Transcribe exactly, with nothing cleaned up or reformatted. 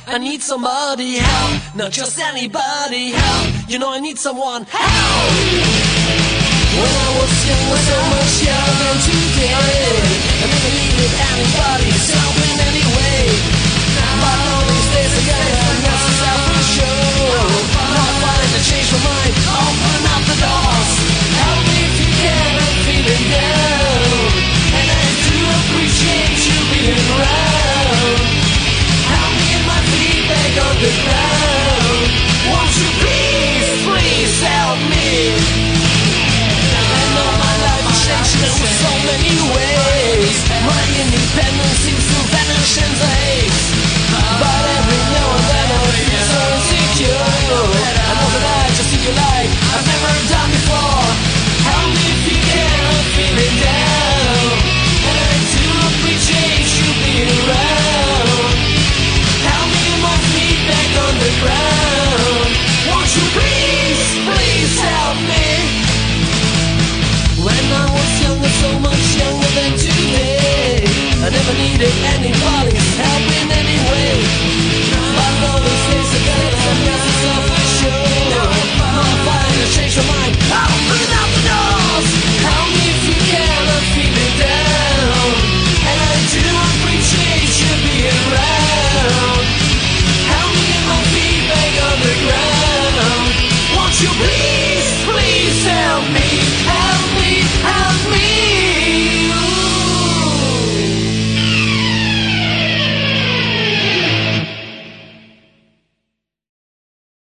I need somebody help, not just anybody help. You know I need someone help. When I was young, was so much younger than today. I never needed anybody's help in any way. But all these days I got it, that's a selfish show. Now I find to change my mind, open up the doors. Help me if you can, I'm feeling down. And I do appreciate you being around. Help me get my feet back on the ground. Won't you please, please help me? In so many ways, my independence seems to vanish in the haze. But every now and then I feel so insecure. I know that I just see you like I've never done before. Help me if you can, I'm feeling down. And I do appreciate you being around. Help me get my feet back on the ground. Won't you please, please help me? When I was younger, so much younger than today, I never needed anybody's help in any way. But all these days I got it, I'm just a selfish show. Now I'm fine, I change my mind, I'll open up the doors. Help me if you can, I'm feeling down. And I do appreciate you being around. Help me get my feet back on the ground. Won't you please, please help me? Help